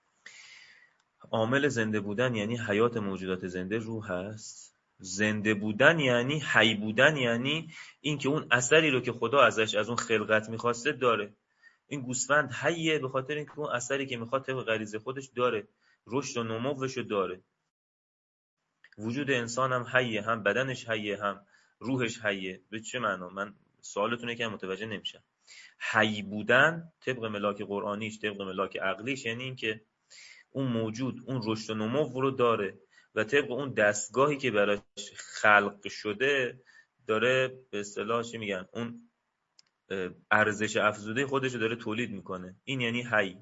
عامل زنده بودن یعنی حیات موجودات زنده روح هست. زنده بودن یعنی حی بودن، یعنی این که اون اثری رو که خدا ازش از اون خلقت میخواسته داره. این گوسفند حیه به خاطر اینکه اون اثری که میخواد طبق غریزه خودش داره، رشد و نموش داره. وجود انسان هم حیه، هم بدنش حیه هم روحش حیه. به چه معنا؟ من سوالتونه که متوجه نمیشم. حی بودن طبق ملاک قرآنیش، طبق ملاک عقلیش، یعنی این که اون موجود اون رشد و نمو رو داره و طبق اون دستگاهی که براش خلق شده داره، به اصطلاح چی میگن، اون ارزش افزوده خودش رو داره تولید میکنه. این یعنی حی.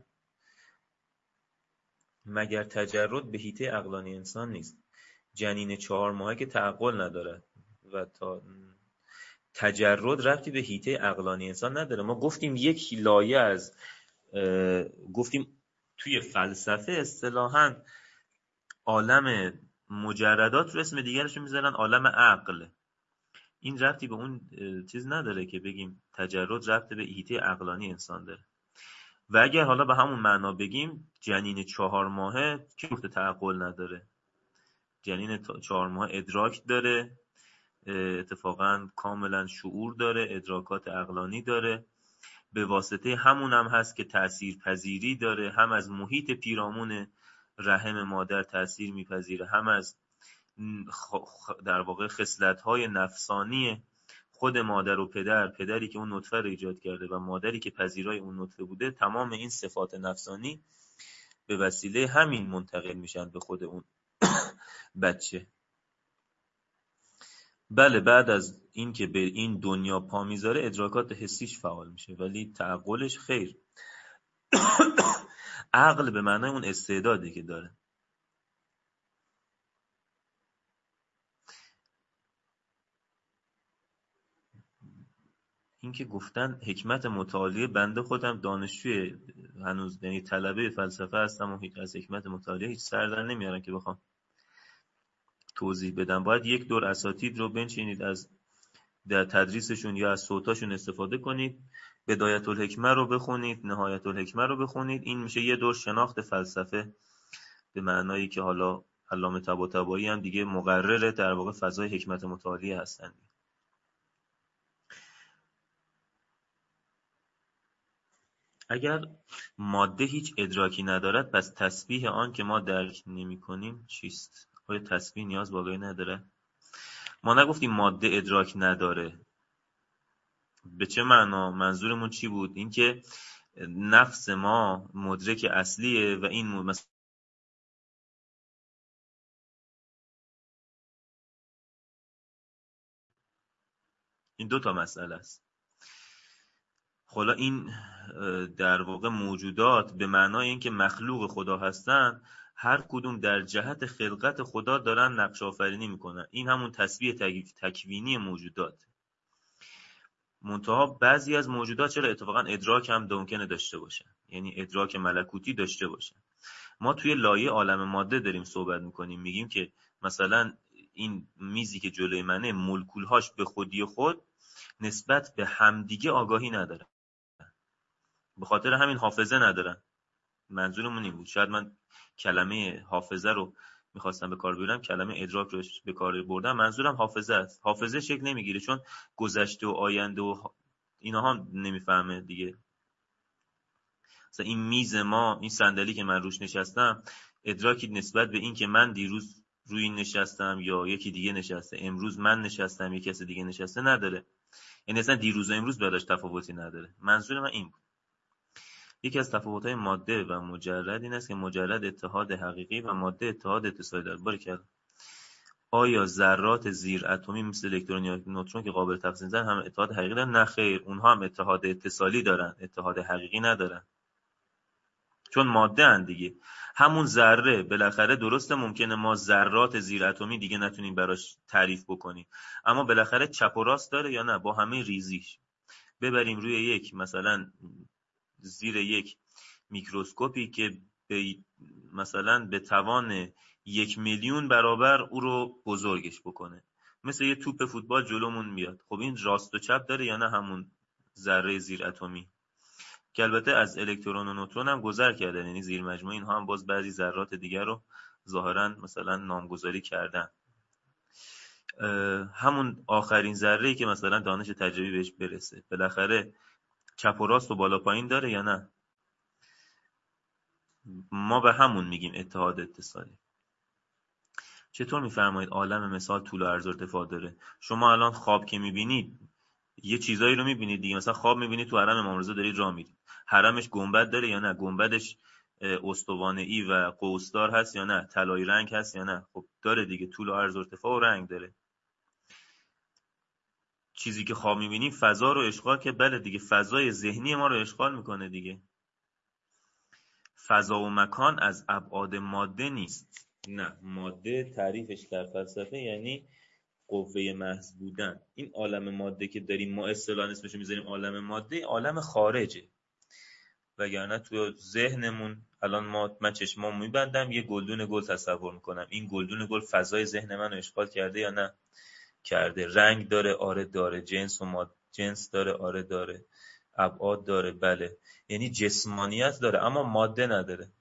مگر تجرد به حیطه عقلانی انسان نیست؟ جنین چهار ماهه که تعقل نداره و تا تجرد ربطی به حیطه عقلانی انسان نداره. ما گفتیم یک لایه از گفتیم توی فلسفه اصطلاحاً عالم مجردات رو اسم دیگرش رو میذارن عالم عقل. این ربطی به اون چیز نداره که بگیم تجرد ربط به حیطه عقلانی انسان داره. و اگر حالا به همون معنا بگیم جنین چهار ماهه که گفته تعقل نداره؟ جنین چهار ماه ادراک داره، اتفاقا کاملا شعور داره، ادراکات عقلانی داره، به واسطه همون هم هست که تأثیر پذیری داره، هم از محیط پیرامون رحم مادر تأثیر میپذیره، هم از در واقع خصلت‌های نفسانی خود مادر و پدر، پدری که اون نطفه رو ایجاد کرده و مادری که پذیرای اون نطفه بوده. تمام این صفات نفسانی به وسیله همین منتقل میشن به خود اون بچه. بله، بعد از این که به این دنیا پا میذاره ادراکات حسیش فعال میشه، ولی تعقلش خیر. عقل به معنای اون استعدادی که داره. این که گفتن حکمت متعالیه، بنده خودم دانشجوی هنوز یعنی طلبه فلسفه هستم و از حکمت متعالیه هیچ سر در نمیارم که بخوام توضیح بدم. باید یک دور اساتید رو بنشینید از در تدریسشون یا از صوتاشون استفاده کنید، بدایت الحکمه رو بخونید، نهایت الحکمه رو بخونید. این میشه یه دور شناخت فلسفه، به معنایی که حالا علامه طباطبایی هم دیگه مقرره در واقع فضای حکمت متعالیه هستند. اگر ماده هیچ ادراکی ندارد، پس تسبیح آن که ما درک نمی کنیم چیست؟ آیا تسبیح نیاز واقعی نداره؟ ما نگفتیم ماده ادراک نداره. به چه معنا؟ منظورمون چی بود؟ این که نفس ما مدرک اصلیه و این مثلا این دو تا مسئله است. حالا این در واقع موجودات به معنای اینکه مخلوق خدا هستن، هر کدوم در جهت خلقت خدا دارن نقش آفرینی میکنن. این همون تسبیح تکوینی موجودات. منتها بعضی از موجودات چرا اتفاقا ادراک هم ممکنه داشته باشن، یعنی ادراک ملکوتی داشته باشن. ما توی لایه عالم ماده داریم صحبت میکنیم، میگیم که مثلا این میزی که جلوی منه مولکولهاش به خودی خود نسبت به همدیگه آگاهی ندارن، به خاطر همین حافظه ندارن. منظورمون این بود. شاید من کلمه حافظه رو میخواستم به کار ببرم، کلمه ادراک رو به کار بردم، منظورم حافظه است. حافظه شکل نمیگیره چون گذشته و آینده و اینها نمیفهمه دیگه. مثلا این میز ما، این صندلی که من روش نشستم، ادراکی نسبت به این که من دیروز روی این نشستم یا یکی دیگه نشسته، امروز من نشستم یک کس دیگه نشسته نداره. یعنی اصلا دیروز و امروز بهش تفاوتی نداره. منظور من این بود. یکی از تفاوت‌های ماده و مجرد این است که مجرد اتحاد حقیقی و ماده اتحاد اتصالی دارد. باریکلا. آیا ذرات زیر اتمی مثل الکترون یا نوترون که قابل تفسیر نیستن هم اتحاد حقیقی دارن؟ نه خیر، اونها هم اتحاد اتصالی دارن، اتحاد حقیقی ندارن، چون ماده اند دیگه. همون ذره بالاخره درسته ممکنه ما ذرات زیر اتمی دیگه نتونیم براش تعریف بکنیم، اما بالاخره چپ و راست داره یا نه؟ با همه ریزیش ببریم روی یک مثلا زیر یک میکروسکوپی که به مثلا به توان یک میلیون برابر او رو بزرگش بکنه، مثل یه توپ فوتبال جلومون میاد. خب این راست و چپ داره یا نه همون ذره زیر اتمی؟ که البته از الکترون و نوترون هم گذر کردن، یعنی زیر مجموعه اینها هم باز بعضی ذرات دیگر رو ظاهرا مثلا نامگذاری کردن. همون آخرین ذره‌ای که مثلا دانش تجربی بهش برسه بالاخره چپ و راست و بالا پایین داره یا نه؟ ما به همون میگیم اتحاد اتصالی. چطور میفرمایید عالم مثال طول و عرض و ارتفاع داره؟ شما الان خواب که میبینید یه چیزایی رو میبینید دیگه، مثلا خواب میبینید تو حرم امام رضا دارید راه میرید، حرمش گنبد داره یا نه؟ گنبدش استوانه‌ای و قوسدار هست یا نه؟ طلایی رنگ هست یا نه؟ خب داره دیگه، طول و عرض و ارتفاع و رنگ داره. چیزی که خواب میبینیم فضا رو اشغال، که بله دیگه فضای ذهنی ما رو اشغال میکنه دیگه. فضا و مکان از ابعاد ماده نیست. نه، ماده تعریفش در فلسفه یعنی قوه محض بودن. این عالم ماده که داریم ما اصطلاحاً اسمش رو میذاریم عالم ماده، عالم خارجه. وگرنه تو ذهنمون الان ما من چشمامو میبندم یه گلدون گل تصور میکنم، این گلدون گل فضای ذهن منو اشغال کرده یا نه؟ کرده. رنگ داره؟ آره داره. جنس و ماده، جنس داره؟ آره داره. ابعاد داره؟ بله. یعنی جسمانیت داره اما ماده نداره.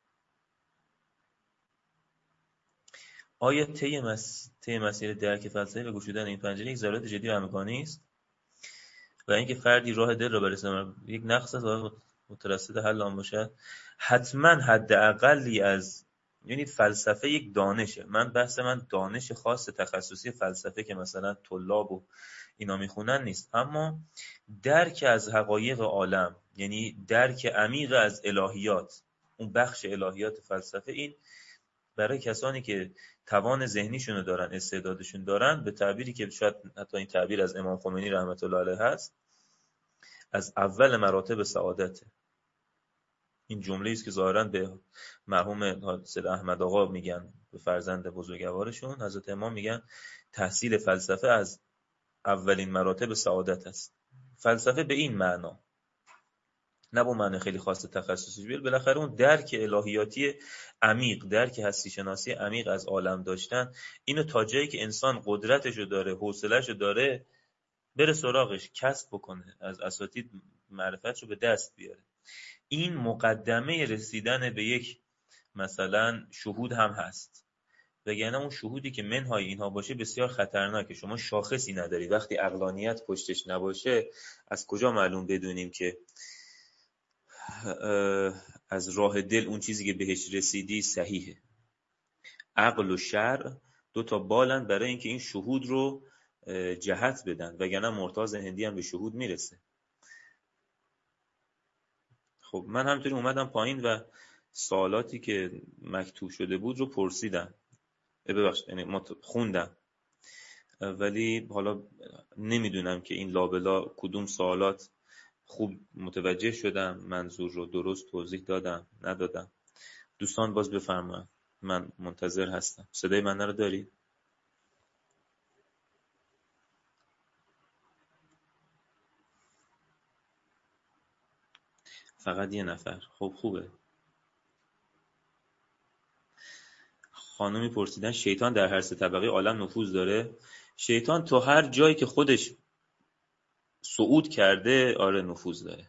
آیا طی مس... طی مسیر درک فلسفی و گشودن این پنجره یک ضرورت جدی و همگانی است و اینکه فردی راه دل را برساند یک نقص است و مترصد حل آن باشد؟ حتما حداقلی از، یعنی فلسفه یک دانشه. من بحث من دانش خاص تخصصی فلسفه که مثلا طلاب و اینا میخونن نیست، اما درک از حقایق عالم، یعنی درک عمیق از الهیات، اون بخش الهیات فلسفه، این برای کسانی که توان ذهنیشونو دارن، استعدادشون دارن، به تعبیری که شاید حتی این تعبیر از امام خمینی رحمت الله علیه هست، از اول مراتب سعادته. این جمله است که ظاهرا به مرحوم سید احمد آقا میگن، به فرزند بزرگوارشون حضرت امام میگن تحصیل فلسفه از اولین مراتب سعادت است. فلسفه به این معنا، نه با معنی خیلی خاص تخصصی بیل، بالاخره اون درک الهیاتی عمیق، درک هستی شناسی عمیق از عالم داشتن، اینو تا جایی که انسان قدرتشو داره، حوصله‌شو داره، بره سراغش، کسب بکنه، از اساتید معرفتشو به دست بیاره. این مقدمه رسیدن به یک مثلا شهود هم هست. وگرنه اون شهودی که منهای اینها باشه بسیار خطرناکه. شما شاخصی نداری، وقتی عقلانیت پشتش نباشه از کجا معلوم بدونیم که از راه دل اون چیزی که بهش رسیدی صحیحه؟ عقل و شرع دو تا بالن برای اینکه این شهود رو جهت بدن، وگرنه مرتضی هندی هم به شهود میرسه. خب من همینطوری اومدم پایین و سوالاتی که مکتوب شده بود رو پرسیدم، ببخشید یعنی خوندم، ولی حالا نمیدونم که این لابلا کدوم سوالات خوب متوجه شدم، منظور رو درست توضیح دادم ندادم. دوستان باز بفرمایید، من منتظر هستم. صدای من رو دارید؟ فقط یه نفر. خب خوبه. خانومی پرسیدن شیطان در هر سه طبقه عالم نفوذ داره؟ شیطان تو هر جایی که خودش صعود کرده آره نفوذ داره.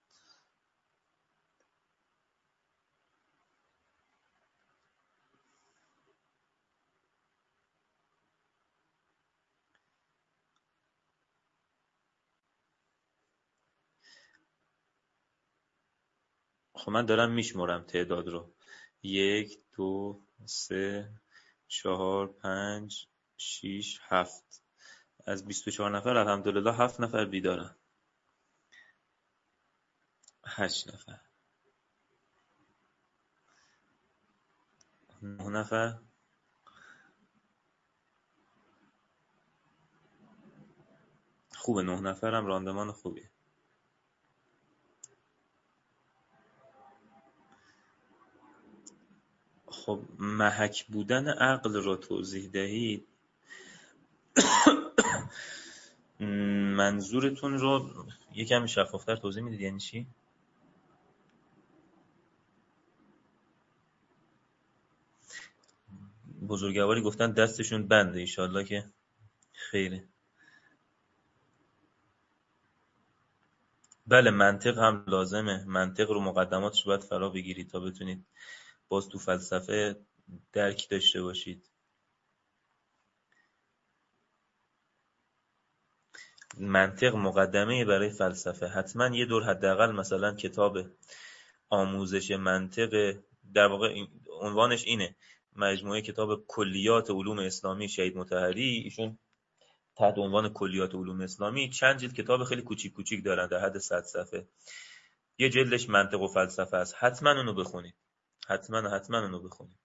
خب من دارم میشمرم تعداد رو. یک، دو، سه، چهار، پنج، شیش، هفت. از بیست و چهار نفر الحمدلله هفت نفر بیدارن. هشت نفر. نه نفر. خوبه، نه نفرم راندمان خوبیه. خب محک بودن عقل رو توضیح دهید. منظورتون رو یکم شفافتر توضیح میدید یعنی چی؟ بزرگواری گفتن دستشون بنده، ایشالله که خیره. بله منطق هم لازمه، منطق رو مقدماتش باید فرا بگیرید تا بتونید باز تو فلسفه درک داشته باشید. منطق مقدمه برای فلسفه. حتما یه دور حداقل مثلا کتاب آموزش منطق، در واقع عنوانش اینه، مجموعه کتاب کلیات علوم اسلامی شهید مطهری، ایشون تحت عنوان کلیات علوم اسلامی چند جلد کتاب خیلی کوچیک کوچیک دارن در حد صد صفحه. یه جلدش منطق و فلسفه است. حتما اونو بخونید. حتما حتما اونو بخونید.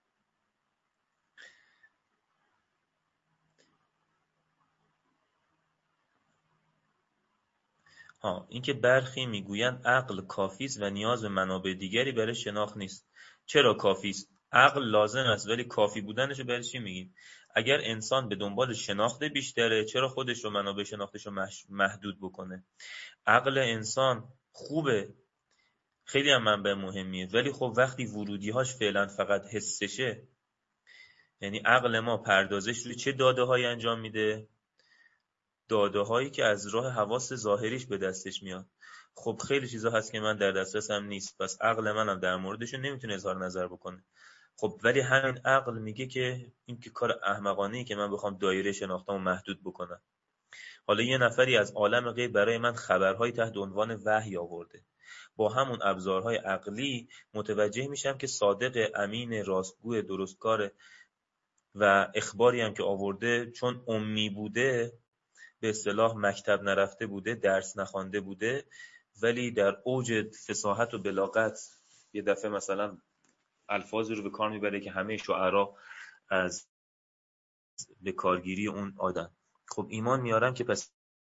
ها، اینکه برخی میگویند عقل کافی است و نیاز به منابع دیگری برای شناخت نیست. چرا کافی است؟ عقل لازم است ولی کافی بودنشو برای چی میگیم؟ اگر انسان به دنبال شناخت بیشتره چرا خودش رو منابع شناختش رو محدود بکنه؟ عقل انسان خوبه، خیلی هم منبع مهمیه، ولی خب وقتی ورودی‌هاش فعلا فقط حسشه، یعنی عقل ما پردازش روی چه داده‌هایی انجام میده؟ داده‌هایی که از راه حواس ظاهریش به دستش میاد. خب خیلی چیزا هست که من در دسترسم نیست، پس عقل منم در موردشون نمیتونه اظهار نظر بکنه. خب ولی همین عقل میگه که این که کار احمقانه‌ای که من بخوام دایره شناختمو محدود بکنم. حالا یه نفری از عالم غیب برای من خبرهایی تحت عنوان وحی آورده، با همون ابزارهای عقلی متوجه میشم که صادق، امین، راستگو، درستکار و اخباری هم که آورده چون امی بوده، به اصطلاح مکتب نرفته بوده، درس نخوانده بوده، ولی در اوج فصاحت و بلاغت یه دفعه مثلا الفاظی رو به کار میبره که همه شعرا از به کارگیری اون آدم. خب ایمان میارم که پس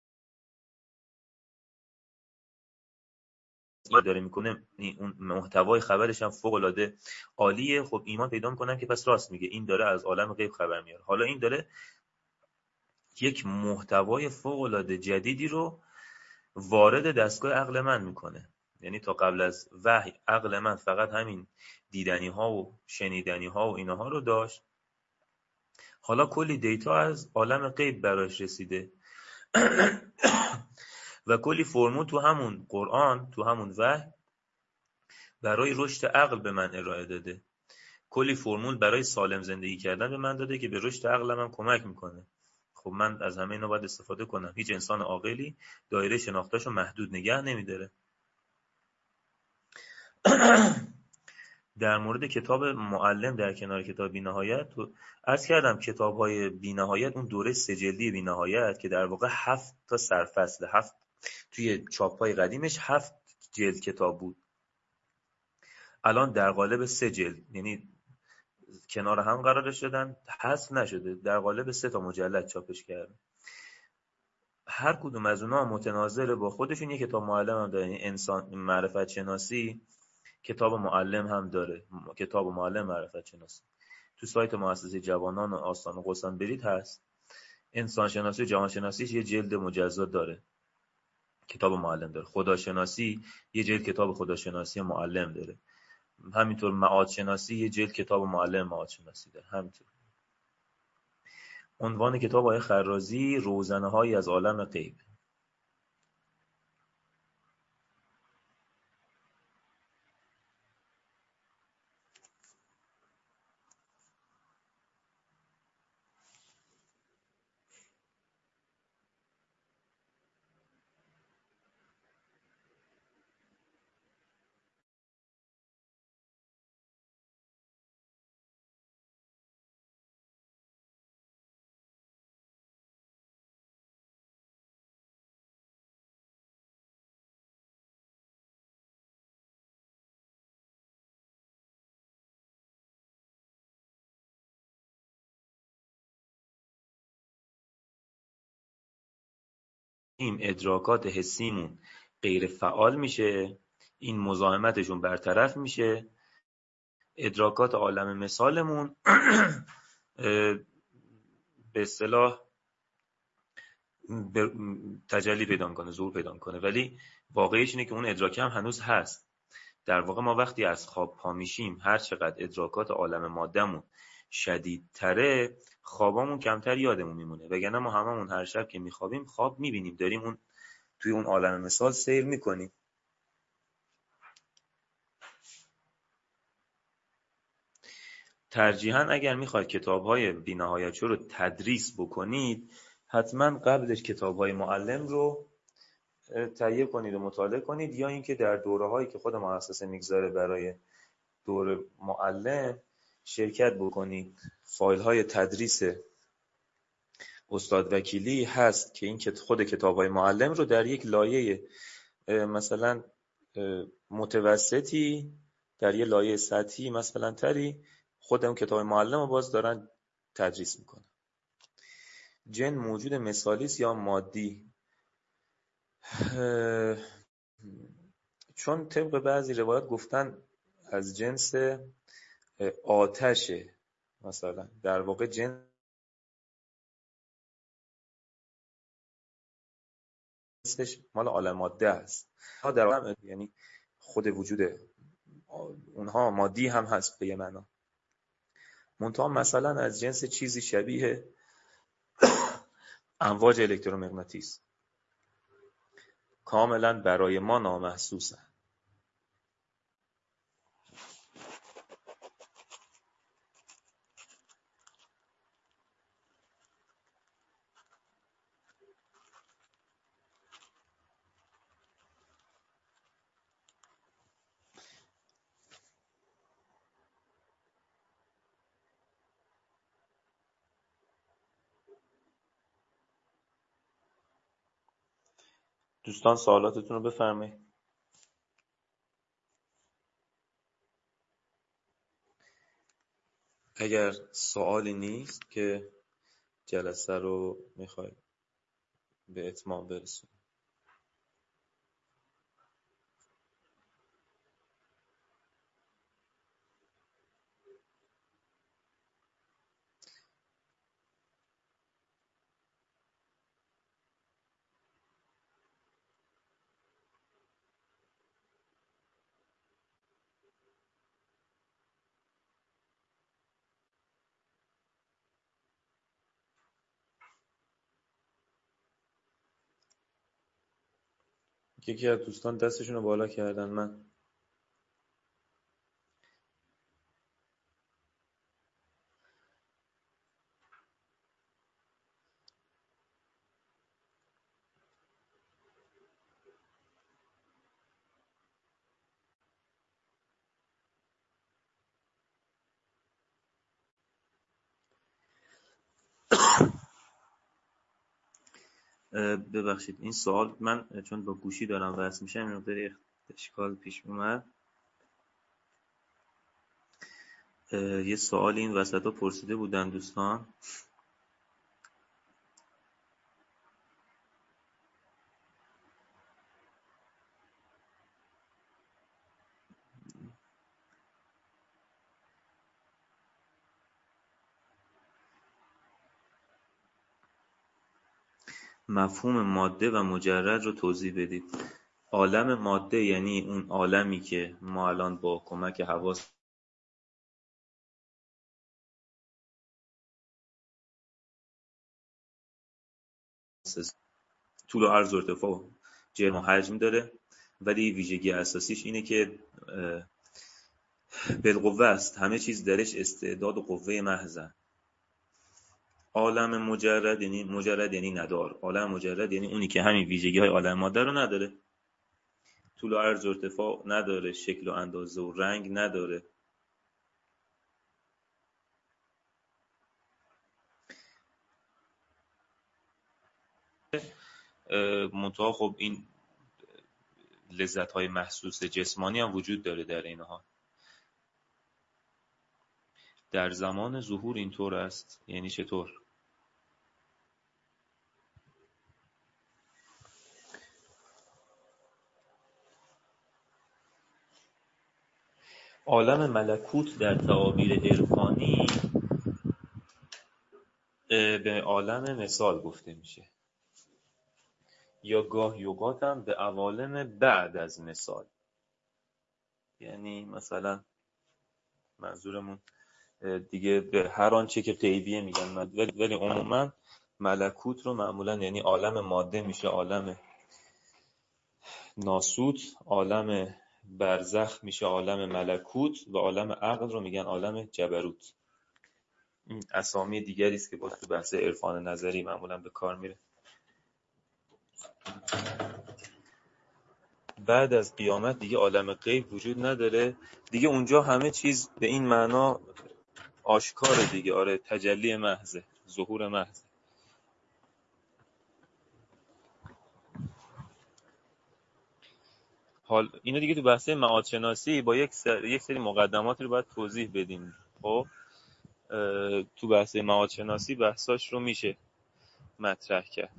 داره میکنه، اون محتوای خبرش هم فوق العاده عالیه. خب ایمان پیدا میکنم که پس راست میگه، این داره از عالم غیب خبر میاره. حالا این داره یک محتوای فوق العاده جدیدی رو وارد دستگاه عقل من میکنه. یعنی تا قبل از وحی عقل من فقط همین دیدنی ها و شنیدنی ها و اینها رو داشت، حالا کلی دیتا از عالم غیب براش رسیده و کلی فرمول تو همون قرآن، تو همون وحی برای رشد عقل به من ارائه داده. کلی فرمول برای سالم زندگی کردن به من داده که به رشد عقلم هم کمک میکنه. خب من از همه اینا باید استفاده کنم. هیچ انسان عاقلی دایره شناختاشو محدود نگه نمیداره. در مورد کتاب معلم در کنار کتاب بی‌نهایت عرض کردم، کتاب‌های بی‌نهایت اون دوره سه جلدی بی‌نهایت که در واقع هفت تا سرفصل، هفت توی چاپ‌های قدیمش هفت جلد کتاب بود، الان در قالب سه جلد، یعنی کنار هم قرارش دادن، حذف نشده، در قالب سه تا مجلد چاپش کرده. هر کدوم از اونها متناظر با خودشون. یک کتاب معلم هم داره، یعنی انسان معرفت شناسی کتاب معلم هم داره، کتاب معلم معرفت شناسی تو سایت مؤسسه جوانان و آستان و قسطن برید هست. انسان شناسی و جوان شناسیش یه جلد مجزا داره. کتاب معلم داره. خداشناسی یه جلد کتاب خداشناسی معلم داره. همینطور معاد شناسی یه جلد کتاب معلم معاد شناسی داره. همینطور عنوان کتاب آقای خرازی روزنه‌هایی از عالم غیب. این ادراکات حسیمون غیر فعال میشه، این مزاحمتشون برطرف میشه، ادراکات عالم مثالمون به اصطلاح تجلی پیدا کنه، ظهور پیدا کنه. ولی واقعیش اینه که اون ادراک هم هنوز هست. در واقع ما وقتی از خواب پا میشیم، هر چقدر ادراکات عالم مادهمون شدیدتره، خوابامون کمتر یادمون میمونه. وگرنه ما هممون هر شب که میخوابیم خواب میبینیم، داریم اون توی اون عالم مثال سیر میکنیم. ترجیحاً اگر میخواید کتاب‌های بی‌نهایت شو رو تدریس بکنید، حتما قبلش کتاب‌های معلم رو تهیه کنید و مطالعه کنید، یا اینکه در دوره‌هایی که خود مؤسسه میگذاره برای دوره معلم شرکت بکنید. فایل‌های تدریس استاد وکیلی هست که این خود کتاب‌های معلم رو در یک لایه مثلا متوسطی، در یک لایه سطحی مثلا تری، خود اون کتاب معلم رو باز دارن تدریس میکنن. جن موجود مثالی است یا مادی؟ چون طبق بعضی روایات گفتن از جنس آتشه، مثلا در واقع جنسش مال عالم ماده است. ها در واقع یعنی خود وجود اونها مادی هم هست به یه معنا. منتها مثلا از جنس چیزی شبیه امواج الکترومغناطیس، کاملا برای ما نامحسوسه. دوستان سوالاتتون رو بفرمایید. اگر سوالی نیست که جلسه رو میخواید به اتمام برسونیم. یکی از دوستان دستشون رو بالا کردن. من ببخشید این سوال، من چون با گوشی دارم وصل میشم این مقدار اشکال پیش اومد. یه سوال این وسط ها پرسیده بودن دوستان. مفهوم ماده و مجرد رو توضیح بدید. عالم ماده یعنی اون عالمی که ما الان با کمک حواس طول و عرض و ارتفاع و جرم و حجم داره، ولی ویژگی اساسیش اینه که بالقوه است، همه چیز درش استعداد و قوه محضن. عالم مجرد یعنی مجرد یعنی ندار. عالم مجرد یعنی اونی که همین ویژگی های عالم ماده رو نداره، طول و عرض و ارتفاع نداره، شکل و اندازه و رنگ نداره. منتها خب این لذت های محسوس جسمانی هم وجود داره در اینها. در زمان ظهور اینطور است. یعنی چطور؟ عالم ملکوت در تعابیر عرفانی به عالم مثال گفته میشه، یا گاه اوقات هم به عوالم بعد از مثال. یعنی مثلا منظورمون دیگه به هر آنچه که غیبیه میگن، ولی ولی عموما ملکوت رو معمولا یعنی عالم ماده میشه عالم ناسوت، عالم برزخ میشه عالم ملکوت و عالم عقل رو میگن عالم جبروت. این اسامی دیگری است که با تو بحث عرفان نظری معمولا به کار میره. بعد از قیامت دیگه عالم غیب وجود نداره دیگه، اونجا همه چیز به این معنا آشکاره دیگه. آره، تجلی محضه، ظهور محض. حال اینو دیگه تو بحث معاد شناسی با یک سری یک سری مقدمات رو باید توضیح بدیم. خب تو بحث معاد شناسی بحثاش رو میشه مطرح کرد.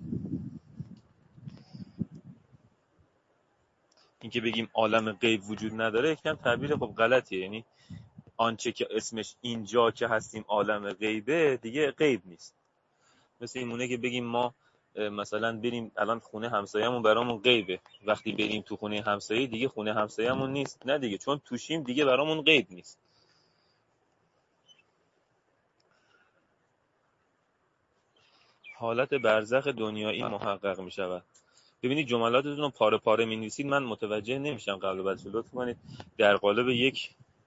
اینکه بگیم عالم غیب وجود نداره یکم تعبیر خب غلطیه. یعنی آنچه که اسمش اینجا که هستیم عالم غیبه دیگه غیب نیست. مثل این مونه که بگیم ما مثلا بریم الان خونه همسایه‌مون برامون غیبه، وقتی بریم تو خونه همسایه دیگه خونه همسایه‌مون نیست. نه دیگه، چون توشیم دیگه برامون غیب نیست. حالت برزخ دنیایی محقق می شود. ببینید جملاتتون رو پاره پاره می نویسید، من متوجه نمیشم. قبل و بعد لطف کنید در قالب یک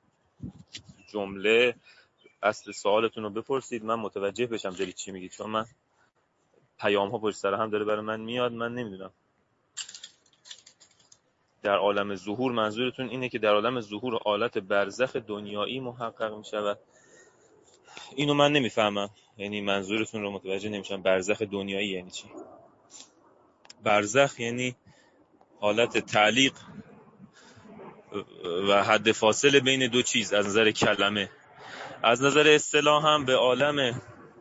جمله اصل سوالتون رو بپرسید، من متوجه بشم دارید چی میگید، چون من پیام ها پشت سر هم داره برای من میاد، من نمیدونم. در عالم ظهور منظورتون اینه که در عالم ظهور حالت برزخ دنیایی محقق می شود؟ اینو من نمیفهمم. یعنی منظورتون رو متوجه نمیشم. برزخ دنیایی یعنی چی؟ برزخ یعنی حالت تعلیق و حد فاصله بین دو چیز از نظر کلمه. از نظر اصطلاح هم به عالم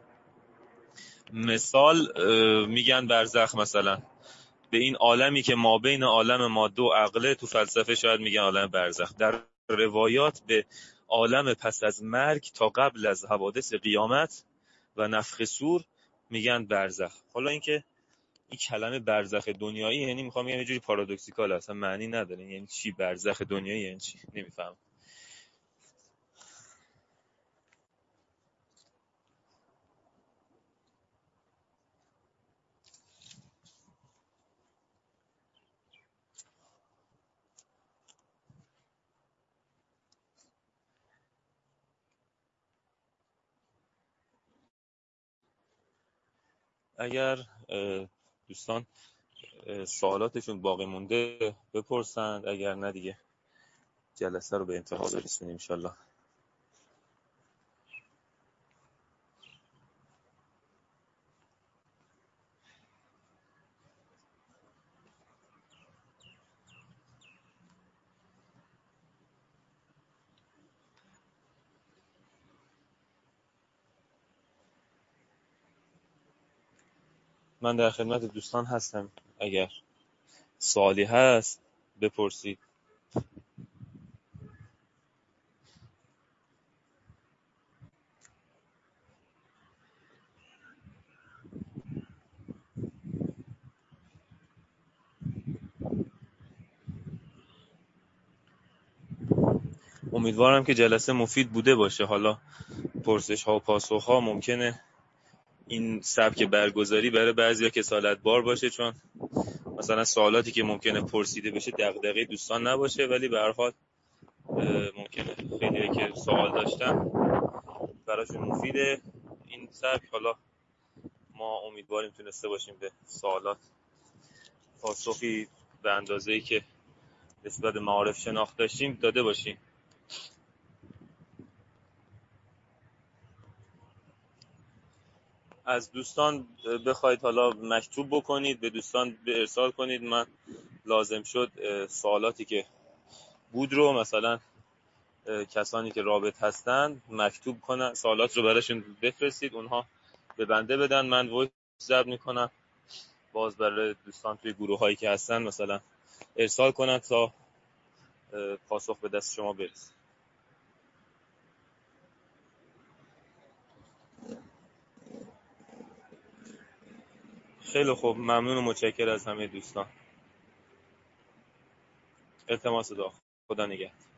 مثال میگن برزخ. مثلا به این عالمی که ما بین عالم ماده و عقله تو فلسفه شاید میگن عالم برزخ. در روایات به عالم پس از مرگ تا قبل از حوادث قیامت و نفخ صور میگن برزخ. حالا اینکه این کلمه برزخ دنیایی یعنی میخوام بگم یه جوری پارادوکسیکال اصلا معنی نداره. یعنی چی برزخ دنیایی؟ یعنی چی؟ نمیفهمم. اگر دوستان سوالاتشون باقی مونده بپرسند، اگر نه دیگه جلسه رو به انتها برسونیم ان شاء الله. من در خدمت دوستان هستم، اگر سوالی هست بپرسید. امیدوارم که جلسه مفید بوده باشه. حالا پرسش ها و پاسخ ها ممکنه این سبک برگزاری برای بعضیا کسالت بار باشه، چون مثلا سوالاتی که ممکنه پرسیده بشه دغدغه دوستان نباشه، ولی به هر حال ممکنه خیلی که سوال داشتن براشون مفیده این سبک. حالا ما امیدواریم تونسته باشیم به سوالات پاسخی به اندازه‌ای که نسبت به معارف شناخت داشتیم داده باشیم. از دوستان بخواید حالا مکتوب بکنید، به دوستان به ارسال کنید. من لازم شد سوالاتی که بود رو مثلا کسانی که رابط هستن مکتوب کنن، سوالات رو براشون بفرستید، اونها به بنده بدن، من وایس ضبط میکنم، باز برای دوستان توی گروه هایی که هستن مثلا ارسال کنن تا پاسخ به دست شما برسه. خیلی خوب، ممنون و متشکر از همه دوستان. التماس دعا. خدا نگهدار.